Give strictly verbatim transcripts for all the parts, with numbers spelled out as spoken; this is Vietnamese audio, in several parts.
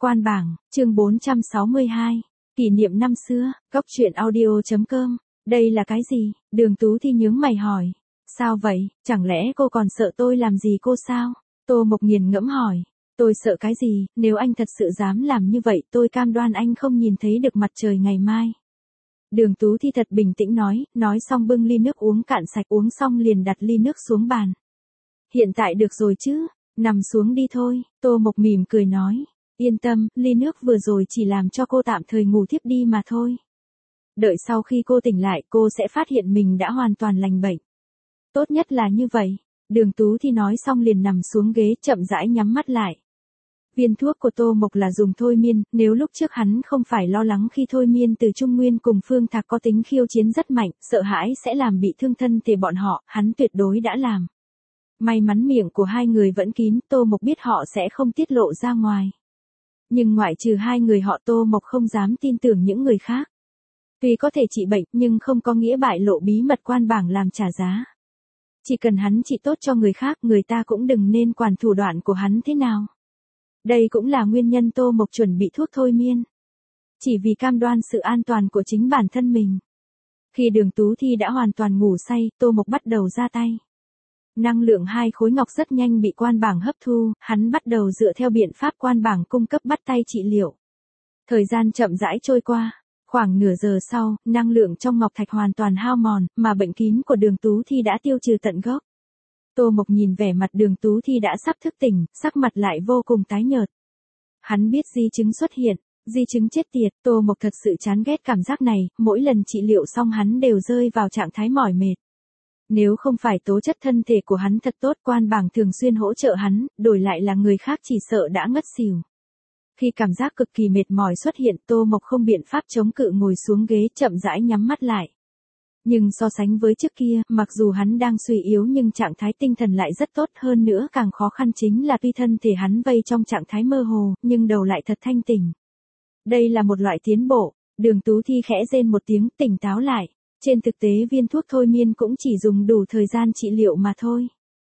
Quan bảng, chương bốn trăm sáu mươi hai. Kỷ niệm năm xưa, góc truyện audio chấm com. Đây là cái gì? Đường Tú Thi nhướng mày hỏi. Sao vậy, chẳng lẽ cô còn sợ tôi làm gì cô sao? Tô Mộc nghiền ngẫm hỏi. Tôi sợ cái gì, nếu anh thật sự dám làm như vậy tôi cam đoan anh không nhìn thấy được mặt trời ngày mai. Đường Tú Thi thật bình tĩnh nói, nói xong bưng ly nước uống cạn sạch, uống xong liền đặt ly nước xuống bàn. Hiện tại được rồi chứ, nằm xuống đi thôi, Tô Mộc mỉm cười nói. Yên tâm, ly nước vừa rồi chỉ làm cho cô tạm thời ngủ thiếp đi mà thôi. Đợi sau khi cô tỉnh lại cô sẽ phát hiện mình đã hoàn toàn lành bệnh. Tốt nhất là như vậy. Đường Tú Thi nói xong liền nằm xuống ghế chậm rãi nhắm mắt lại. Viên thuốc của Tô Mộc là dùng thôi miên, nếu lúc trước hắn không phải lo lắng khi thôi miên từ Trung Nguyên cùng Phương Thạc có tính khiêu chiến rất mạnh, sợ hãi sẽ làm bị thương thân thể bọn họ, hắn tuyệt đối đã làm. May mắn miệng của hai người vẫn kín, Tô Mộc biết họ sẽ không tiết lộ ra ngoài. Nhưng ngoại trừ hai người họ, Tô Mộc không dám tin tưởng những người khác. Tuy có thể trị bệnh nhưng không có nghĩa bại lộ bí mật quan bảng làm trả giá. Chỉ cần hắn trị tốt cho người khác, người ta cũng đừng nên quản thủ đoạn của hắn thế nào. Đây cũng là nguyên nhân Tô Mộc chuẩn bị thuốc thôi miên. Chỉ vì cam đoan sự an toàn của chính bản thân mình. Khi Đường Tú Thi đã hoàn toàn ngủ say, Tô Mộc bắt đầu ra tay. Năng lượng hai khối ngọc rất nhanh bị quan bảng hấp thu, hắn bắt đầu dựa theo biện pháp quan bảng cung cấp bắt tay trị liệu. Thời gian chậm rãi trôi qua, khoảng nửa giờ sau, năng lượng trong ngọc thạch hoàn toàn hao mòn, mà bệnh kín của Đường Tú Thi đã tiêu trừ tận gốc. Tô Mộc nhìn vẻ mặt Đường Tú Thi đã sắp thức tỉnh, sắc mặt lại vô cùng tái nhợt. Hắn biết di chứng xuất hiện, di chứng chết tiệt, Tô Mộc thật sự chán ghét cảm giác này, mỗi lần trị liệu xong hắn đều rơi vào trạng thái mỏi mệt. Nếu không phải tố chất thân thể của hắn thật tốt, quan bảng thường xuyên hỗ trợ hắn, đổi lại là người khác chỉ sợ đã ngất xỉu. Khi cảm giác cực kỳ mệt mỏi xuất hiện, Tô Mộc không biện pháp chống cự, ngồi xuống ghế chậm rãi nhắm mắt lại. Nhưng so sánh với trước kia, mặc dù hắn đang suy yếu nhưng trạng thái tinh thần lại rất tốt, hơn nữa càng khó khăn chính là tuy thân thể hắn vây trong trạng thái mơ hồ, nhưng đầu lại thật thanh tỉnh. Đây là một loại tiến bộ. Đường Tú Thi khẽ rên một tiếng, tỉnh táo lại. Trên thực tế viên thuốc thôi miên cũng chỉ dùng đủ thời gian trị liệu mà thôi.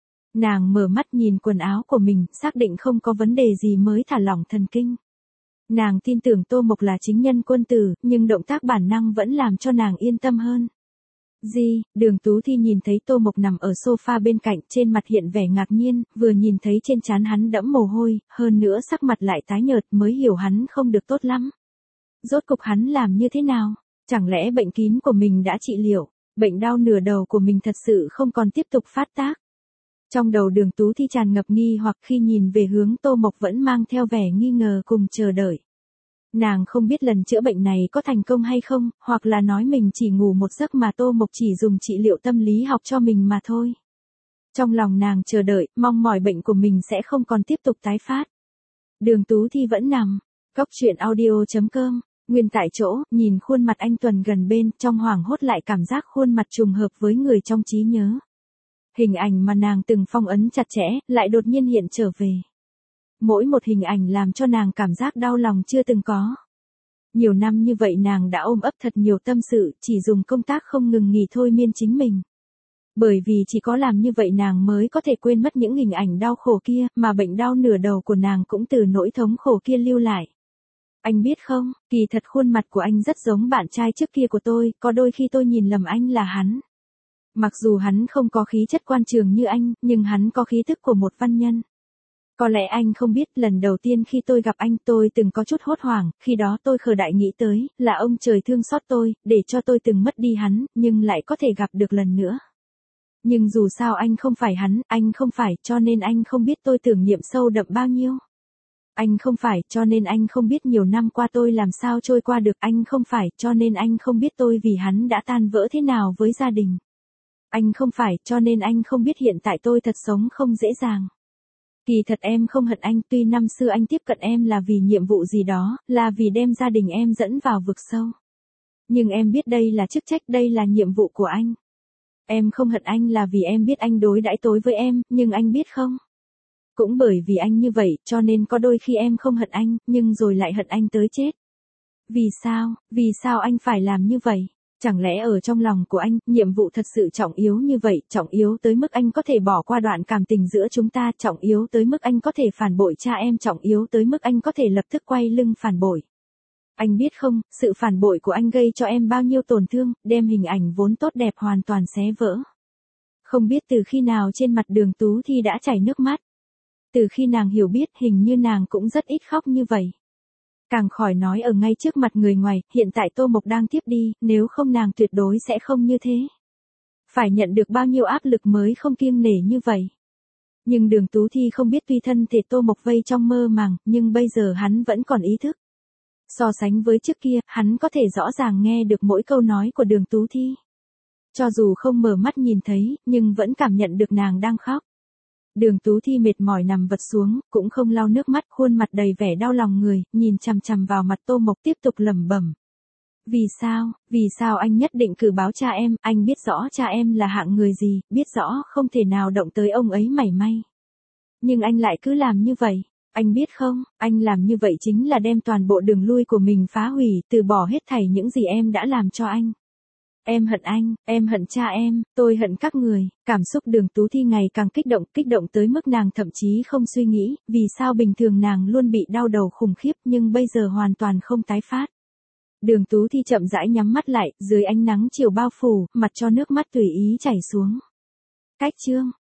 Nàng mở mắt nhìn quần áo của mình, xác định không có vấn đề gì mới thả lỏng thần kinh. Nàng tin tưởng Tô Mộc là chính nhân quân tử, nhưng động tác bản năng vẫn làm cho nàng yên tâm hơn. Gì? Đường Tú Thi nhìn thấy Tô Mộc nằm ở sofa bên cạnh, trên mặt hiện vẻ ngạc nhiên, vừa nhìn thấy trên trán hắn đẫm mồ hôi, hơn nữa sắc mặt lại tái nhợt, mới hiểu hắn không được tốt lắm. Rốt cục hắn làm như thế nào? Chẳng lẽ bệnh kín của mình đã trị liệu, bệnh đau nửa đầu của mình thật sự không còn tiếp tục phát tác? Trong đầu Đường Tú Thi tràn ngập nghi hoặc, khi nhìn về hướng Tô Mộc vẫn mang theo vẻ nghi ngờ cùng chờ đợi. Nàng không biết lần chữa bệnh này có thành công hay không, hoặc là nói mình chỉ ngủ một giấc mà Tô Mộc chỉ dùng trị liệu tâm lý học cho mình mà thôi. Trong lòng nàng chờ đợi, mong mỏi bệnh của mình sẽ không còn tiếp tục tái phát. Đường Tú Thi vẫn nằm. Góc truyện audio chấm com. Nguyên tại chỗ, nhìn khuôn mặt anh Tuần gần bên, trong hoảng hốt lại cảm giác khuôn mặt trùng hợp với người trong trí nhớ. Hình ảnh mà nàng từng phong ấn chặt chẽ, lại đột nhiên hiện trở về. Mỗi một hình ảnh làm cho nàng cảm giác đau lòng chưa từng có. Nhiều năm như vậy nàng đã ôm ấp thật nhiều tâm sự, chỉ dùng công tác không ngừng nghỉ thôi miên chính mình. Bởi vì chỉ có làm như vậy nàng mới có thể quên mất những hình ảnh đau khổ kia, mà bệnh đau nửa đầu của nàng cũng từ nỗi thống khổ kia lưu lại. Anh biết không, kỳ thật khuôn mặt của anh rất giống bạn trai trước kia của tôi, có đôi khi tôi nhìn lầm anh là hắn. Mặc dù hắn không có khí chất quan trường như anh, nhưng hắn có khí thức của một văn nhân. Có lẽ anh không biết, lần đầu tiên khi tôi gặp anh tôi từng có chút hốt hoảng, khi đó tôi khờ đại nghĩ tới, là ông trời thương xót tôi, để cho tôi từng mất đi hắn, nhưng lại có thể gặp được lần nữa. Nhưng dù sao anh không phải hắn, anh không phải, cho nên anh không biết tôi tưởng niệm sâu đậm bao nhiêu. Anh không phải, cho nên anh không biết nhiều năm qua tôi làm sao trôi qua được, anh không phải, cho nên anh không biết tôi vì hắn đã tan vỡ thế nào với gia đình. Anh không phải, cho nên anh không biết hiện tại tôi thật sống không dễ dàng. Kỳ thật em không hận anh, tuy năm xưa anh tiếp cận em là vì nhiệm vụ gì đó, là vì đem gia đình em dẫn vào vực sâu. Nhưng em biết đây là chức trách, đây là nhiệm vụ của anh. Em không hận anh là vì em biết anh đối đãi tối với em, nhưng anh biết không? Cũng bởi vì anh như vậy, cho nên có đôi khi em không hận anh, nhưng rồi lại hận anh tới chết. Vì sao, vì sao anh phải làm như vậy? Chẳng lẽ ở trong lòng của anh, nhiệm vụ thật sự trọng yếu như vậy, trọng yếu tới mức anh có thể bỏ qua đoạn cảm tình giữa chúng ta, trọng yếu tới mức anh có thể phản bội cha em, trọng yếu tới mức anh có thể lập tức quay lưng phản bội. Anh biết không, sự phản bội của anh gây cho em bao nhiêu tổn thương, đem hình ảnh vốn tốt đẹp hoàn toàn xé vỡ. Không biết từ khi nào trên mặt Đường Tú Thi đã chảy nước mắt. Từ khi nàng hiểu biết hình như nàng cũng rất ít khóc như vậy. Càng khỏi nói ở ngay trước mặt người ngoài, hiện tại Tô Mộc đang tiếp đi, nếu không nàng tuyệt đối sẽ không như thế. Phải nhận được bao nhiêu áp lực mới không kiêng nể như vậy. Nhưng Đường Tú Thi không biết tuy thân thể Tô Mộc vây trong mơ màng, nhưng bây giờ hắn vẫn còn ý thức. So sánh với trước kia, hắn có thể rõ ràng nghe được mỗi câu nói của Đường Tú Thi. Cho dù không mở mắt nhìn thấy, nhưng vẫn cảm nhận được nàng đang khóc. Đường Tú Thi mệt mỏi nằm vật xuống, cũng không lau nước mắt, khuôn mặt đầy vẻ đau lòng người, nhìn chằm chằm vào mặt Tô Mộc tiếp tục lẩm bẩm. Vì sao, vì sao anh nhất định cử báo cha em, anh biết rõ cha em là hạng người gì, biết rõ không thể nào động tới ông ấy mảy may. Nhưng anh lại cứ làm như vậy, anh biết không, anh làm như vậy chính là đem toàn bộ đường lui của mình phá hủy, từ bỏ hết thảy những gì em đã làm cho anh. Em hận anh, em hận cha em, tôi hận các người. Cảm xúc Đường Tú Thi ngày càng kích động, kích động tới mức nàng thậm chí không suy nghĩ, vì sao bình thường nàng luôn bị đau đầu khủng khiếp nhưng bây giờ hoàn toàn không tái phát. Đường Tú Thi chậm rãi nhắm mắt lại, dưới ánh nắng chiều bao phủ, mặt cho nước mắt tùy ý chảy xuống. Cách chương